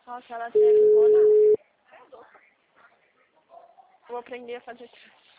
Nossa, ela serve boa, não. Vou aprender a fazer